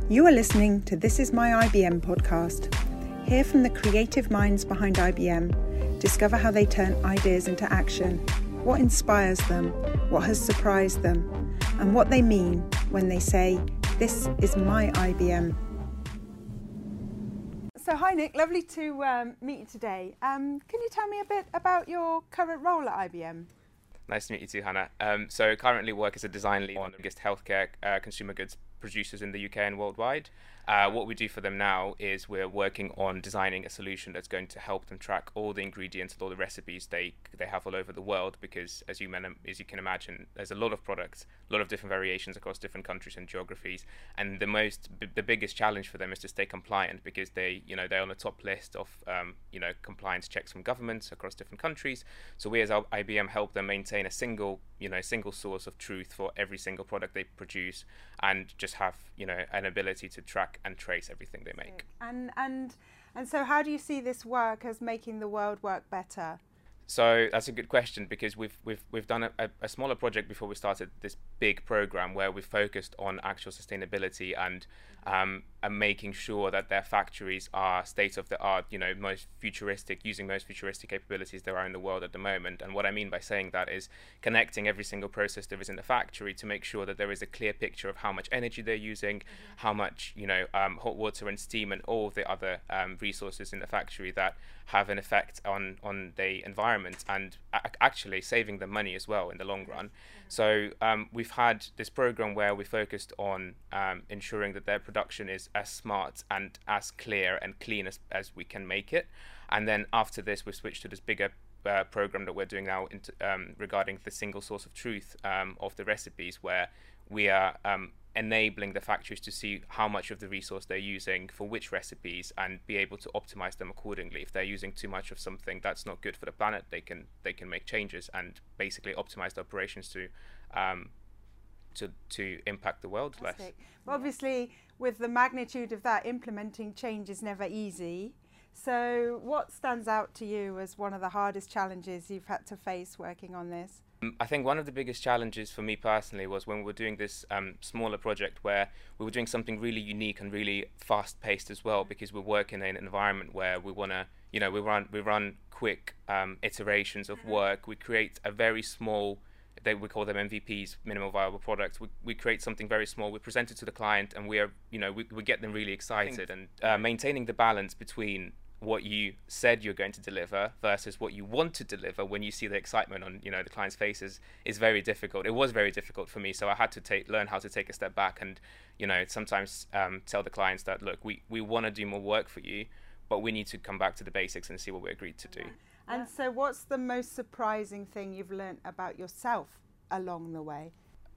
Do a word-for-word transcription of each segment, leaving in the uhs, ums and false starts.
You are listening to This Is My I B M podcast. Hear from the creative minds behind I B M. Discover how they turn ideas into action, what inspires them, what has surprised them, and what they mean when they say, "This is my I B M." So hi Nick, lovely to um, meet you today. Um, can you tell me a bit about your current role at I B M? Nice to meet you too, Hannah. Um, so currently work as a design lead on the biggest healthcare uh, consumer goods producers in the U K and worldwide. Uh, what we do for them now is we're working on designing a solution that's going to help them track all the ingredients and all the recipes they they have all over the world, because as you, man, as you can imagine, there's a lot of products, a lot of different variations across different countries and geographies, and the most b- the biggest challenge for them is to stay compliant, because they you know they're on the top list of um, you know compliance checks from governments across different countries. So we as I B M help them maintain a single you know single source of truth for every single product they produce, and just have you know an ability to track and trace everything they make. And and and so how do you see this work as making the world work better? So that's a good question, because we've we've we've done a, a, a smaller project before we started this big program where we focused on actual sustainability and um, and making sure that their factories are state of the art, you know, most futuristic, using most futuristic capabilities there are in the world at the moment. And what I mean by saying that is connecting every single process there is in the factory to make sure that there is a clear picture of how much energy they're using, mm-hmm. how much you know um, hot water and steam and all the other um, resources in the factory that have an effect on on the environment, and a- actually saving them money as well in the long run. Mm-hmm. So um, we've had this program where we focused on um, ensuring that their production is as smart and as clear and clean as, as we can make it. And then after this, we've switched to this bigger uh, program that we're doing now into, um, regarding the single source of truth um, of the recipes, where we are um, enabling the factories to see how much of the resource they're using for which recipes and be able to optimize them accordingly. If they're using too much of something that's not good for the planet, they can they can make changes and basically optimize the operations to um, to to impact the world less. Well, obviously, with the magnitude of that, implementing change is never easy. So what stands out to you as one of the hardest challenges you've had to face working on this? I think one of the biggest challenges for me personally was when we were doing this um, smaller project where we were doing something really unique and really fast-paced as well, because we work in an environment where we want to, you know, we run we run quick um, iterations of work. We create a very small, they we call them M V Ps, minimal viable products. We we create something very small. We present it to the client, and we are, you know, we we get them really excited. And uh, maintaining the balance between what you said you're going to deliver versus what you want to deliver when you see the excitement on you know the client's faces is very difficult. It was very difficult for me, so I had to take learn how to take a step back and you know sometimes um, tell the clients that, look, we we want to do more work for you, but we need to come back to the basics and see what we agreed to do. Yeah. And so what's the most surprising thing you've learned about yourself along the way?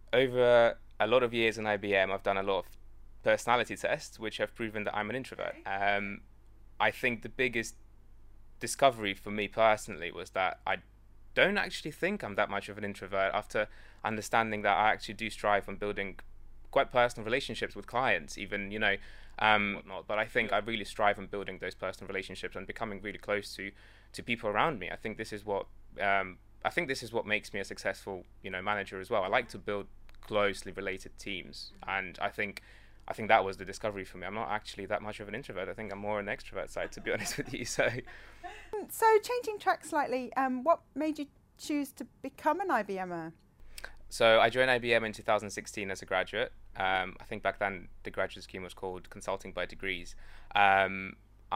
Over a lot of years in I B M, I've done a lot of personality tests which have proven that I'm an introvert. um, I think the biggest discovery for me personally was that I don't actually think I'm that much of an introvert, after understanding that I actually do strive on building quite personal relationships with clients, even, you know, um, whatnot. But I think I really strive on building those personal relationships and becoming really close to, to people around me. I think this is what um, I think this is what makes me a successful, you know, manager as well. I like to build closely related teams, and I think. I think that was the discovery for me. I'm not actually that much of an introvert. I think I'm more on the extrovert side, to be honest with you. So, so changing track slightly, um, what made you choose to become an I B M er? So I joined I B M in two thousand sixteen as a graduate. Um, I think back then the graduate scheme was called Consulting by Degrees. Um,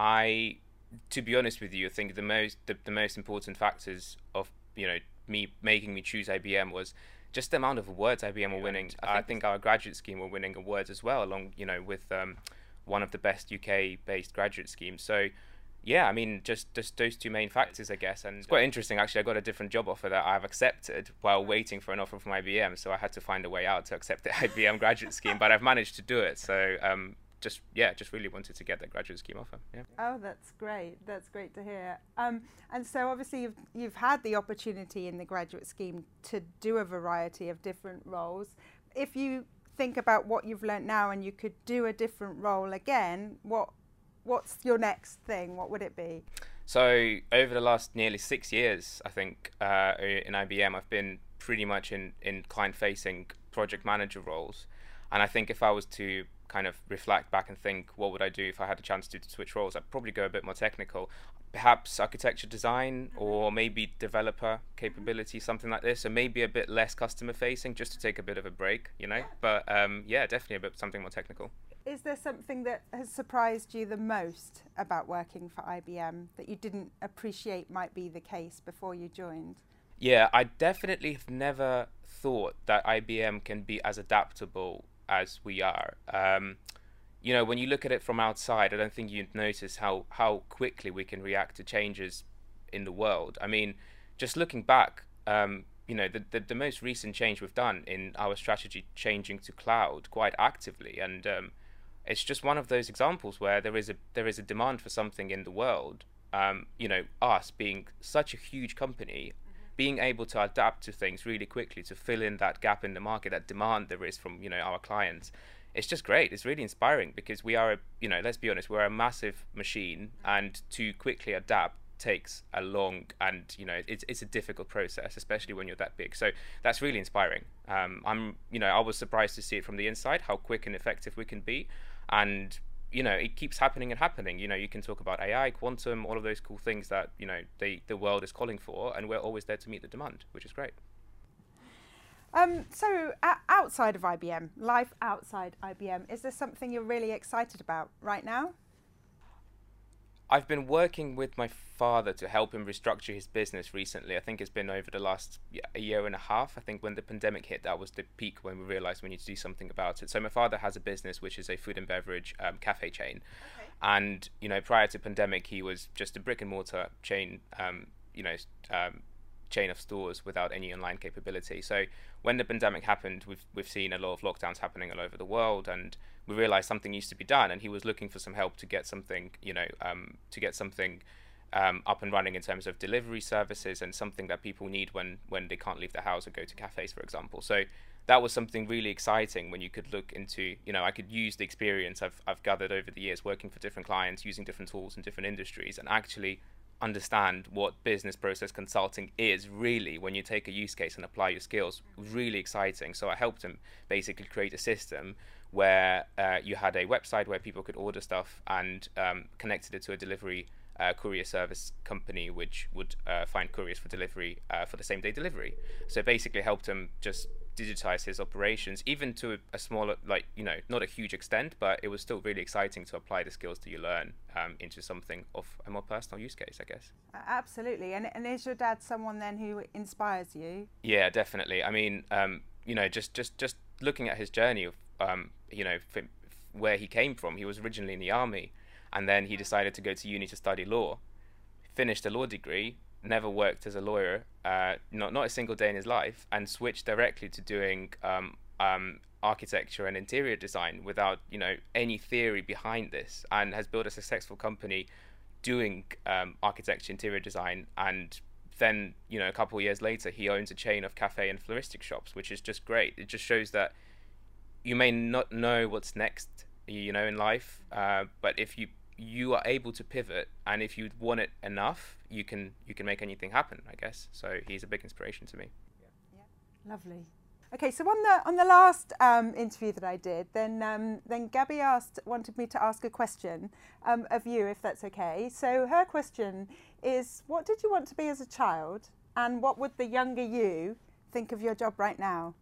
I, to be honest with you, I think the most the, the most important factors of you know me making me choose I B M was just the amount of awards I B M were winning. I think, I think our graduate scheme were winning awards as well, along you know with um, one of the best U K-based graduate schemes. So, yeah, I mean, just just those two main factors, I guess. And it's quite interesting, actually. I got a different job offer that I've accepted while waiting for an offer from I B M. So I had to find a way out to accept the I B M graduate scheme, but I've managed to do it. So. Um, Just yeah, just really wanted to get that graduate scheme offer. Yeah. Oh, that's great. That's great to hear. Um, and so obviously you've you've had the opportunity in the graduate scheme to do a variety of different roles. If you think about what you've learnt now and you could do a different role again, what what's your next thing? What would it be? So over the last nearly six years, I think uh, in I B M, I've been pretty much in in client-facing project manager roles, and I think if I was to kind of reflect back and think, what would I do if I had a chance to, to switch roles? I'd probably go a bit more technical, perhaps architecture design, or maybe developer capability, something like this, or maybe a bit less customer facing, just to take a bit of a break, you know. But um, yeah, definitely a bit something more technical. Is there something that has surprised you the most about working for I B M that you didn't appreciate might be the case before you joined? Yeah, I definitely have never thought that I B M can be as adaptable as we are. Um, you know, when you look at it from outside, I don't think you'd notice how, how quickly we can react to changes in the world. I mean, just looking back, um, you know, the, the, the most recent change we've done in our strategy, changing to cloud quite actively, and um, it's just one of those examples where there is a there is a demand for something in the world. Um, you know, us being such a huge company, being able to adapt to things really quickly to fill in that gap in the market, that demand there is from, you know, our clients. It's just great. It's really inspiring because we are, a, you know, let's be honest, we're a massive machine, and to quickly adapt takes a long and, you know, it's it's a difficult process, especially when you're that big. So that's really inspiring. Um, I'm, you know, I was surprised to see it from the inside, how quick and effective we can be. And, you know, it keeps happening and happening. You know, you can talk about A I, quantum, all of those cool things that, you know, they, the world is calling for, and we're always there to meet the demand, which is great. Um, so uh, outside of I B M, life outside I B M, is there something you're really excited about right now? I've been working with my father to help him restructure his business recently. I think it's been over the last yeah, a year and a half. I think when the pandemic hit, that was the peak when we realized we need to do something about it. So my father has a business which is a food and beverage um, cafe chain. Okay. And, you know, prior to pandemic, he was just a brick and mortar chain, um, you know, um, chain of stores without any online capability. So when the pandemic happened, we've we've seen a lot of lockdowns happening all over the world, and we realized something needs to be done, and he was looking for some help to get something, you know, um, to get something um, up and running in terms of delivery services and something that people need when when they can't leave the house or go to cafes, for example. So that was something really exciting when you could look into, you know, I could use the experience I've I've gathered over the years working for different clients, using different tools in different industries, and actually understand what business process consulting is really when you take a use case and apply your skills. Really exciting. So I helped him basically create a system where uh, you had a website where people could order stuff, and um, connected it to a delivery uh, courier service company which would uh, find couriers for delivery uh, for the same day delivery. So basically helped him just digitize his operations, even to a, a smaller, like, you know, not a huge extent, but it was still really exciting to apply the skills that you learn um, into something of a more personal use case, I guess. Absolutely. And, and is your dad someone then who inspires you? Yeah, definitely. I mean, um, you know, just, just, just looking at his journey of, um, you know, f- where he came from. He was originally in the army, and then he decided to go to uni to study law, finished a law degree, never worked as a lawyer, uh, not not a single day in his life, and switched directly to doing um, um, architecture and interior design without, you know, any theory behind this, and has built a successful company doing um, architecture, interior design, and then, you know, a couple of years later, he owns a chain of cafe and floristic shops, which is just great. It just shows that you may not know what's next, you know, in life, uh, but if you you are able to pivot, and if you want it enough, you can you can make anything happen, I guess. So he's a big inspiration to me. Yeah, yeah. Lovely. Okay, so on the on the last um, interview that I did, then um, then Gabby asked wanted me to ask a question um, of you, if that's okay. So her question is, what did you want to be as a child, and what would the younger you think of your job right now?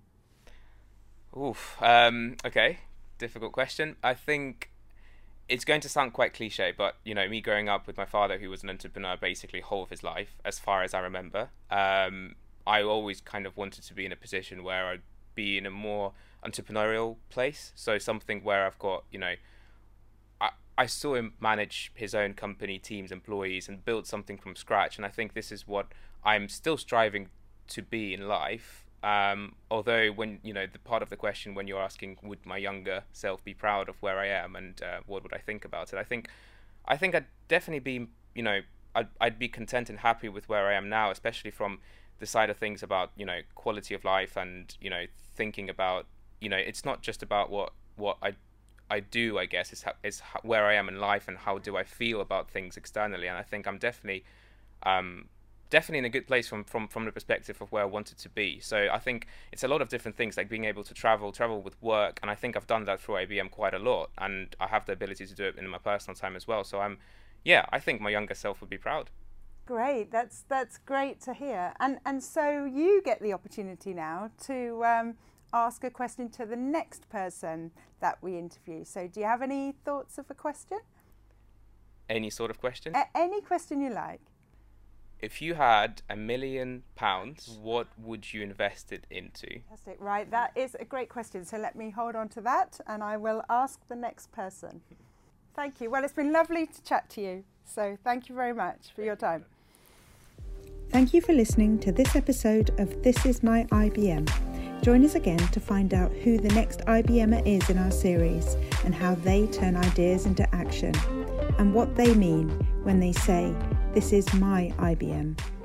Oof. Um, okay, difficult question. I think it's going to sound quite cliche, but, you know, me growing up with my father, who was an entrepreneur basically whole of his life, as far as I remember, um, I always kind of wanted to be in a position where I'd be in a more entrepreneurial place. So something where I've got, you know, I, I saw him manage his own company, teams, employees, and build something from scratch. And I think this is what I'm still striving to be in life. Um, although when, you know, the part of the question when you're asking, would my younger self be proud of where I am, and uh, what would I think about it? I think, I think I'd definitely be, you know, I'd, I'd be content and happy with where I am now, especially from the side of things about, you know, quality of life, and, you know, thinking about, you know, it's not just about what, what I, I do, I guess, is, how, is how, where I am in life, and how do I feel about things externally. And I think I'm definitely, um, definitely in a good place from, from, from the perspective of where I wanted to be. So I think it's a lot of different things, like being able to travel, travel with work. And I think I've done that through I B M quite a lot. And I have the ability to do it in my personal time as well. So I'm, yeah, I think my younger self would be proud. Great, that's that's great to hear. And and so you get the opportunity now to um, ask a question to the next person that we interview. So do you have any thoughts of a question? Any sort of question? A- any question you like. If you had a million pounds, what would you invest it into? Fantastic. Right, that is a great question. So let me hold on to that and I will ask the next person. Thank you. Well, it's been lovely to chat to you. So thank you very much for your time. Thank you for listening to this episode of This Is My I B M. Join us again to find out who the next I B M er is in our series and how they turn ideas into action and what they mean when they say, "This is my I B M."